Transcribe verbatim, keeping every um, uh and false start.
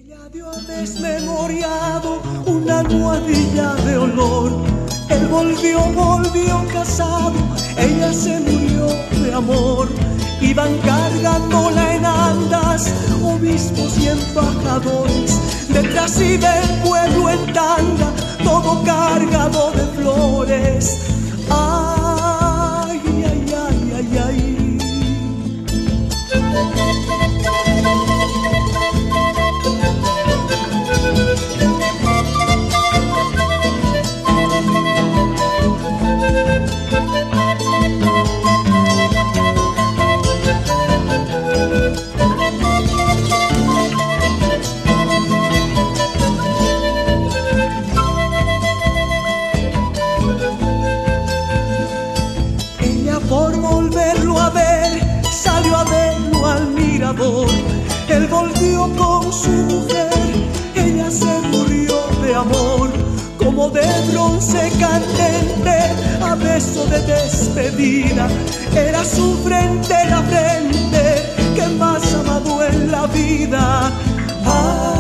Ella dio a desmemoriado una almohadilla de olor. Él volvió, volvió casado, ella se murió de amor. Iban cargándola en andas, obispos y embajadores, detrás y del pueblo en tanga, todo cargado de flores. Ay, ay, ay, ay, ay. Por volverlo a ver, salió a verlo al mirador. Él volvió con su mujer, ella se murió de amor. Como de bronce candente, a beso de despedida, era su frente la frente que más amado en la vida. Ah,